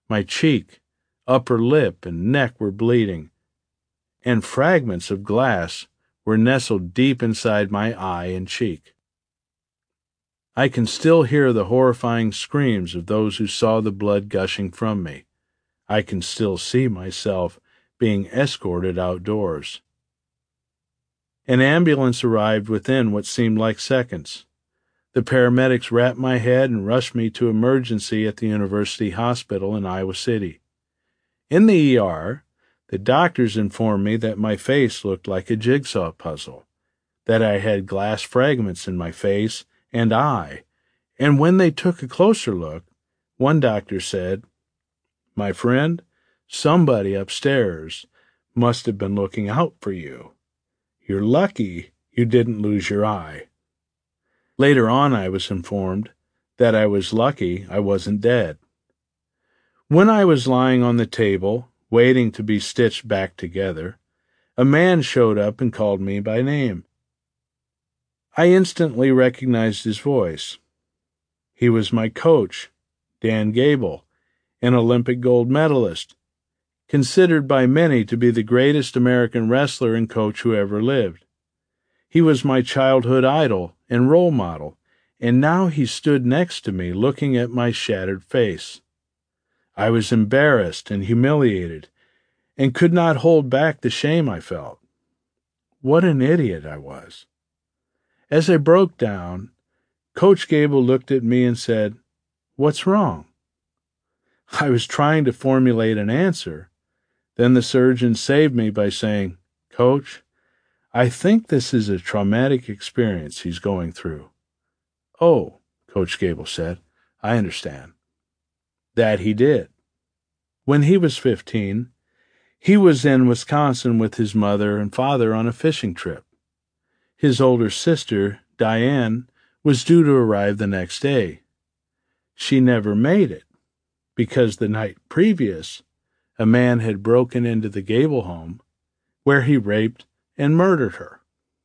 My cheek, upper lip, and neck were bleeding, and fragments of glass were nestled deep inside my eye and cheek. I can still hear the horrifying screams of those who saw the blood gushing from me. I can still see myself being escorted outdoors. An ambulance arrived within what seemed like seconds. The paramedics wrapped my head and rushed me to emergency at the University Hospital in Iowa City. In the ER, the doctors informed me that my face looked like a jigsaw puzzle, that I had glass fragments in my face and eye, and when they took a closer look, one doctor said, "My friend, somebody upstairs must have been looking out for you. You're lucky you didn't lose your eye." Later on, I was informed that I was lucky I wasn't dead. When I was lying on the table, waiting to be stitched back together, a man showed up and called me by name. I instantly recognized his voice. He was my coach, Dan Gable, an Olympic gold medalist, considered by many to be the greatest American wrestler and coach who ever lived. He was my childhood idol and role model, and now he stood next to me looking at my shattered face. I was embarrassed and humiliated, and could not hold back the shame I felt. What an idiot I was. As I broke down, Coach Gable looked at me and said, "What's wrong?" I was trying to formulate an answer. Then the surgeon saved me by saying, "Coach, I think this is a traumatic experience he's going through." "Oh," Coach Gable said, "I understand." That he did. When he was 15, he was in Wisconsin with his mother and father on a fishing trip. His older sister, Diane, was due to arrive the next day. She never made it because the night previous, a man had broken into the Gable home, where he raped and murdered her.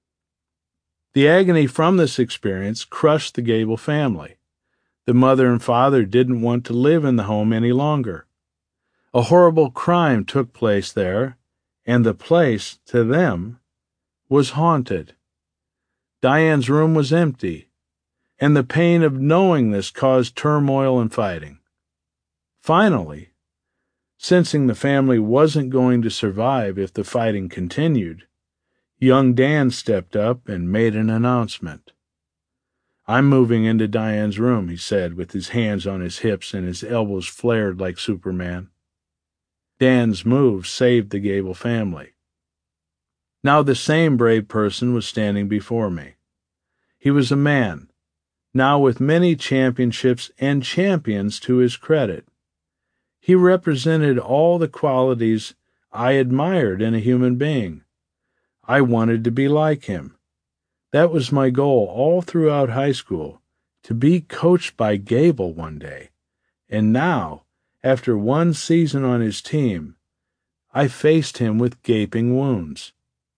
The agony from this experience crushed the Gable family. The mother and father didn't want to live in the home any longer. A horrible crime took place there, and the place, to them, was haunted. Diane's room was empty, and the pain of knowing this caused turmoil and fighting. Finally, sensing the family wasn't going to survive if the fighting continued, young Dan stepped up and made an announcement. "I'm moving into Diane's room," he said, with his hands on his hips and his elbows flared like Superman. Dan's move saved the Gable family. Now the same brave person was standing before me. He was a man, now with many championships and champions to his credit. He represented all the qualities I admired in a human being. I wanted to be like him. That was my goal all throughout high school, to be coached by Gable one day. And now, after one season on his team, I faced him with gaping wounds.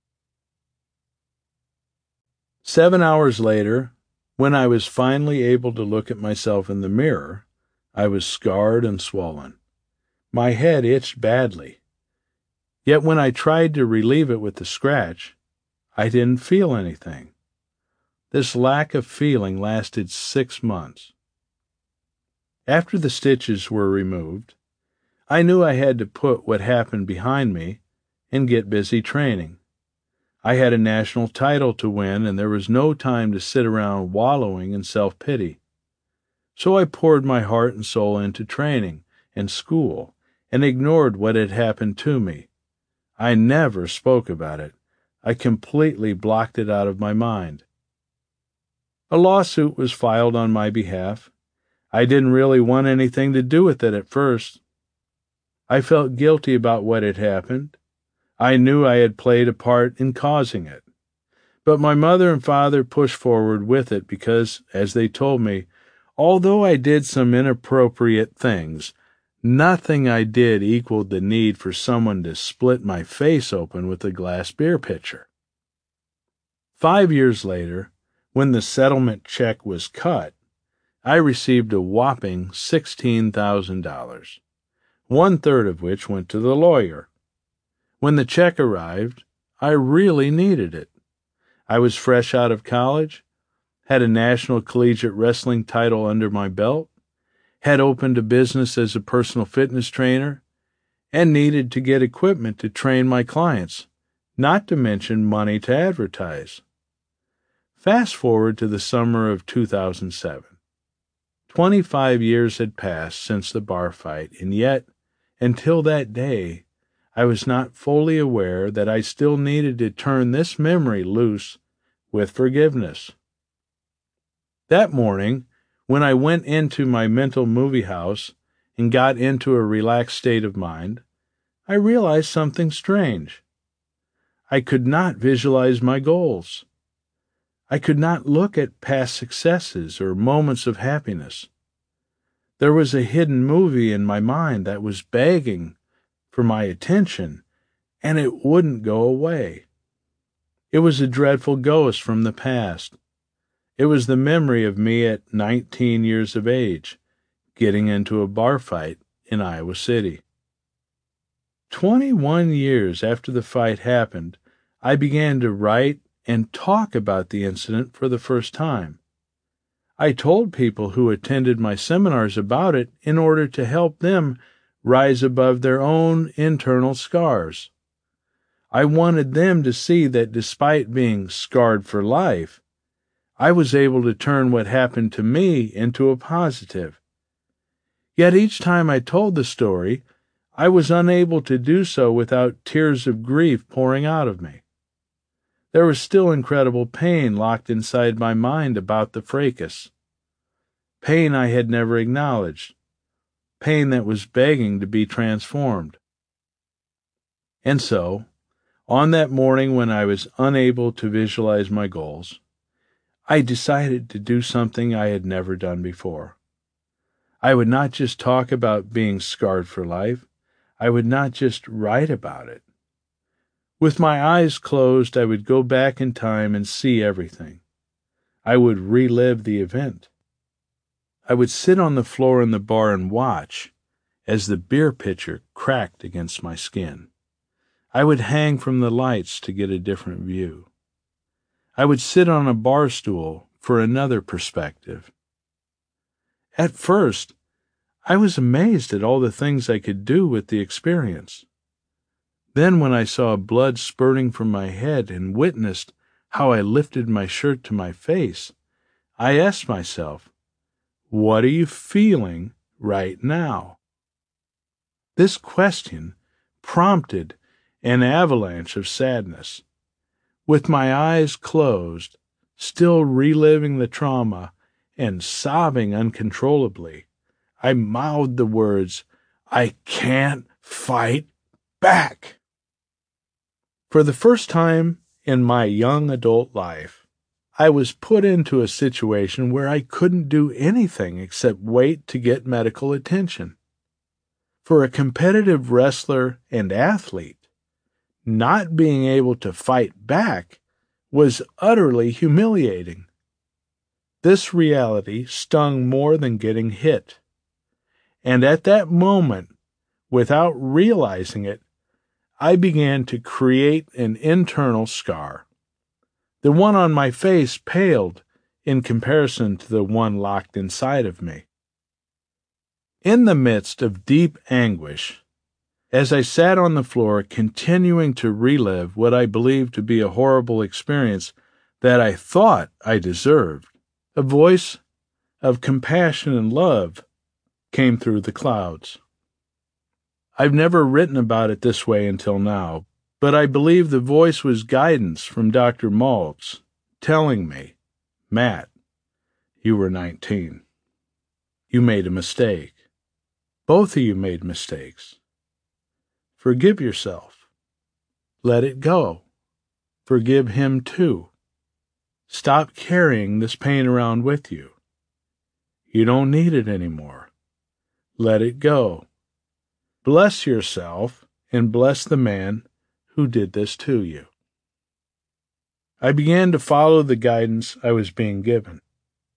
7 hours later, when I was finally able to look at myself in the mirror, I was scarred and swollen. My head itched badly. Yet when I tried to relieve it with the scratch, I didn't feel anything. This lack of feeling lasted 6 months. After the stitches were removed, I knew I had to put what happened behind me and get busy training. I had a national title to win, and there was no time to sit around wallowing in self-pity. So I poured my heart and soul into training and school and ignored what had happened to me. I never spoke about it. I completely blocked it out of my mind. A lawsuit was filed on my behalf. I didn't really want anything to do with it at first. I felt guilty about what had happened. I knew I had played a part in causing it. But my mother and father pushed forward with it because, as they told me, although I did some inappropriate things, nothing I did equaled the need for someone to split my face open with a glass beer pitcher. 5 years later, when the settlement check was cut, I received a whopping $16,000. 1/3 of which went to the lawyer. When the check arrived, I really needed it. I was fresh out of college, had a national collegiate wrestling title under my belt, had opened a business as a personal fitness trainer, and needed to get equipment to train my clients, not to mention money to advertise. Fast forward to the summer of 2007. 25 years had passed since the bar fight, and yet, until that day, I was not fully aware that I still needed to turn this memory loose with forgiveness. That morning, when I went into my mental movie house and got into a relaxed state of mind, I realized something strange. I could not visualize my goals. I could not look at past successes or moments of happiness. There was a hidden movie in my mind that was begging for my attention, and it wouldn't go away. It was a dreadful ghost from the past. It was the memory of me at 19 years of age, getting into a bar fight in Iowa City. 21 years after the fight happened, I began to write and talk about the incident for the first time. I told people who attended my seminars about it in order to help them rise above their own internal scars. I wanted them to see that despite being scarred for life, I was able to turn what happened to me into a positive. Yet each time I told the story, I was unable to do so without tears of grief pouring out of me. There was still incredible pain locked inside my mind about the fracas. Pain I had never acknowledged. Pain that was begging to be transformed. And so, on that morning when I was unable to visualize my goals, I decided to do something I had never done before. I would not just talk about being scarred for life. I would not just write about it. With my eyes closed, I would go back in time and see everything. I would relive the event. I would sit on the floor in the bar and watch as the beer pitcher cracked against my skin. I would hang from the lights to get a different view. I would sit on a bar stool for another perspective. At first, I was amazed at all the things I could do with the experience. Then when I saw blood spurting from my head and witnessed how I lifted my shirt to my face, I asked myself, what are you feeling right now? This question prompted an avalanche of sadness. With my eyes closed, still reliving the trauma and sobbing uncontrollably, I mouthed the words, "I can't fight back." For the first time in my young adult life, I was put into a situation where I couldn't do anything except wait to get medical attention. For a competitive wrestler and athlete, not being able to fight back was utterly humiliating. This reality stung more than getting hit. And at that moment, without realizing it, I began to create an internal scar. The one on my face paled in comparison to the one locked inside of me. In the midst of deep anguish, as I sat on the floor continuing to relive what I believed to be a horrible experience that I thought I deserved, a voice of compassion and love came through the clouds. I've never written about it this way until now, but I believe the voice was guidance from Dr. Maltz telling me, "Matt, you were 19. You made a mistake. Both of you made mistakes. Forgive yourself. Let it go. Forgive him too. Stop carrying this pain around with you. You don't need it anymore. Let it go. Bless yourself and bless the man who did this to you." I began to follow the guidance I was being given.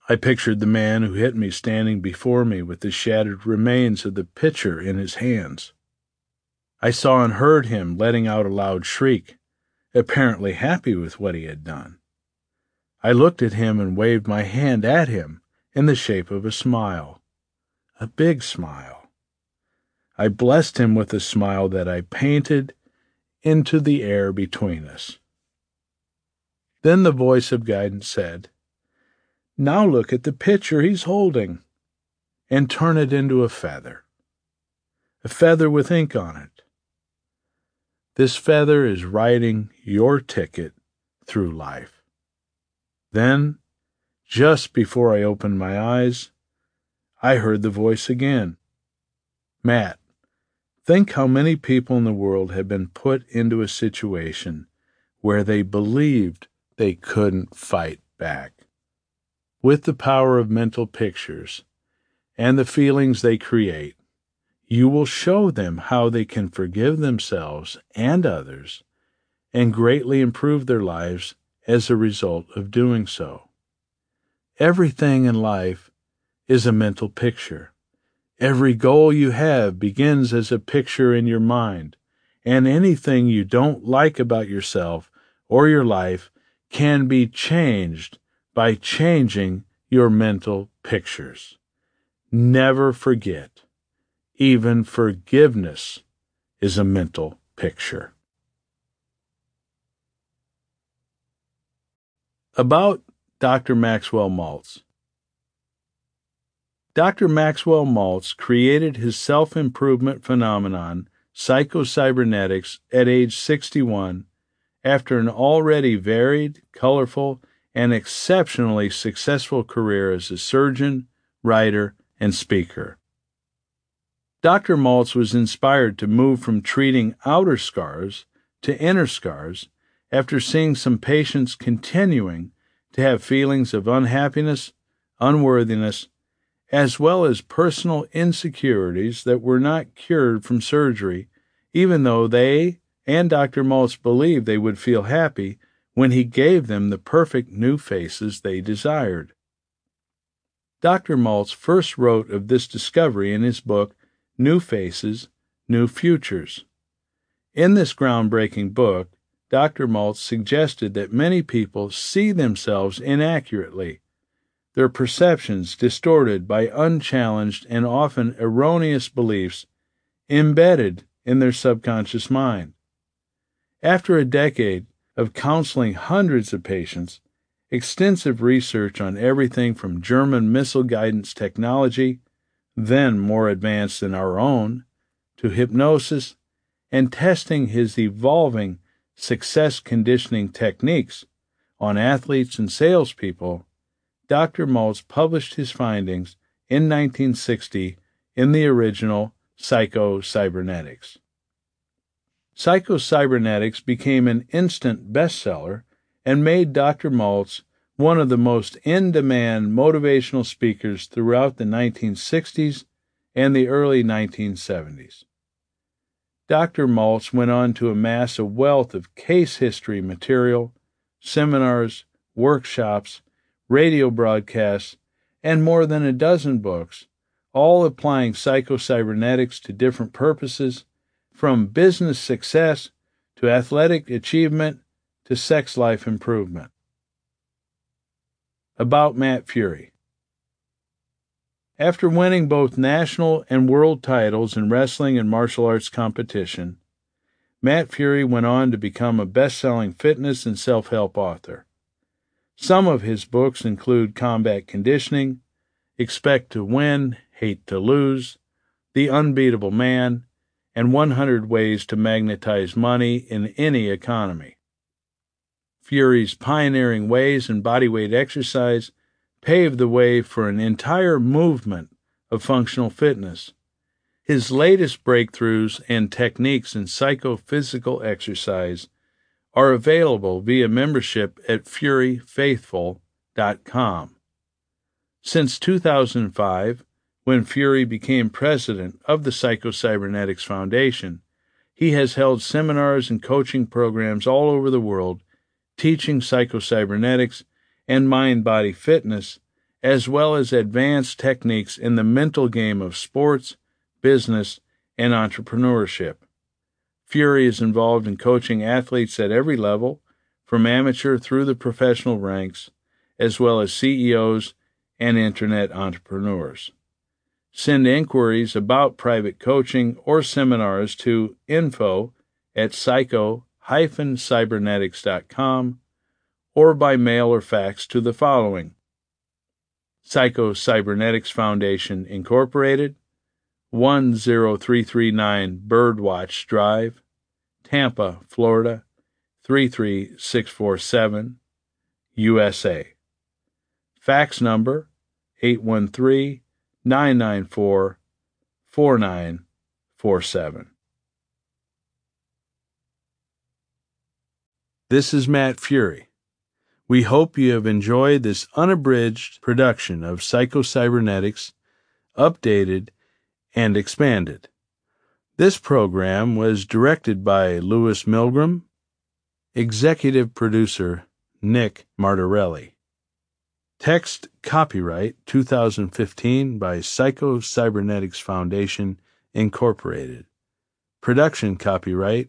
I pictured the man who hit me standing before me with the shattered remains of the pitcher in his hands. I saw and heard him letting out a loud shriek, apparently happy with what he had done. I looked at him and waved my hand at him in the shape of a smile, a big smile. I blessed him with a smile that I painted into the air between us. Then the voice of guidance said, "Now look at the pitcher he's holding, and turn it into a feather with ink on it. This feather is writing your ticket through life." Then, just before I opened my eyes, I heard the voice again. "Matt, think how many people in the world have been put into a situation where they believed they couldn't fight back. With the power of mental pictures and the feelings they create, you will show them how they can forgive themselves and others and greatly improve their lives as a result of doing so. Everything in life is a mental picture. Every goal you have begins as a picture in your mind, and anything you don't like about yourself or your life can be changed by changing your mental pictures. Never forget, even forgiveness is a mental picture. About Dr. Maxwell Maltz. Dr. Maxwell Maltz created his self-improvement phenomenon, psychocybernetics, at age 61 after an already varied, colorful, and exceptionally successful career as a surgeon, writer, and speaker. Dr. Maltz was inspired to move from treating outer scars to inner scars after seeing some patients continuing to have feelings of unhappiness, unworthiness, as well as personal insecurities that were not cured from surgery, even though they and Dr. Maltz believed they would feel happy when he gave them the perfect new faces they desired. Dr. Maltz first wrote of this discovery in his book, New Faces, New Futures. In this groundbreaking book, Dr. Maltz suggested that many people see themselves inaccurately, their perceptions distorted by unchallenged and often erroneous beliefs embedded in their subconscious mind. After a decade of counseling hundreds of patients, extensive research on everything from German missile guidance technology, then more advanced than our own, to hypnosis, and testing his evolving success conditioning techniques on athletes and salespeople, Dr. Maltz published his findings in 1960 in the original Psycho-Cybernetics. Psycho-Cybernetics became an instant bestseller and made Dr. Maltz one of the most in-demand motivational speakers throughout the 1960s and the early 1970s. Dr. Maltz went on to amass a wealth of case history material, seminars, workshops, radio broadcasts, and more than a dozen books, all applying psycho-cybernetics to different purposes, from business success to athletic achievement to sex life improvement. About Matt Furie. After winning both national and world titles in wrestling and martial arts competition, Matt Furie went on to become a best-selling fitness and self-help author. Some of his books include Combat Conditioning, Expect to Win, Hate to Lose, The Unbeatable Man, and 100 Ways to Magnetize Money in Any Economy. Furie's pioneering ways in bodyweight exercise paved the way for an entire movement of functional fitness. His latest breakthroughs and techniques in psychophysical exercise are available via membership at FurieFaithful.com. Since 2005, when Furie became president of the Psycho-Cybernetics Foundation, he has held seminars and coaching programs all over the world teaching psycho-cybernetics and mind-body fitness, as well as advanced techniques in the mental game of sports, business, and entrepreneurship. Fury is involved in coaching athletes at every level, from amateur through the professional ranks, as well as CEOs and internet entrepreneurs. Send inquiries about private coaching or seminars to info@psycho-cybernetics.com or by mail or fax to the following: Psycho Cybernetics Foundation, Incorporated, 10339 Birdwatch Drive, Tampa, Florida, 33647, USA. Fax number 813-994-4947. This is Matt Fury. We hope you have enjoyed this unabridged production of Psycho Cybernetics, updated and expanded. This program was directed by Louis Milgram, executive producer Nick Martorelli. Text copyright 2015 by Psycho Cybernetics Foundation, Incorporated. Production copyright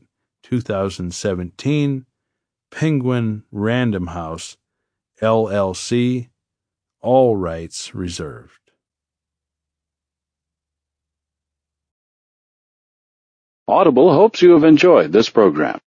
2017 Penguin Random House, LLC, all rights reserved. Audible hopes you have enjoyed this program.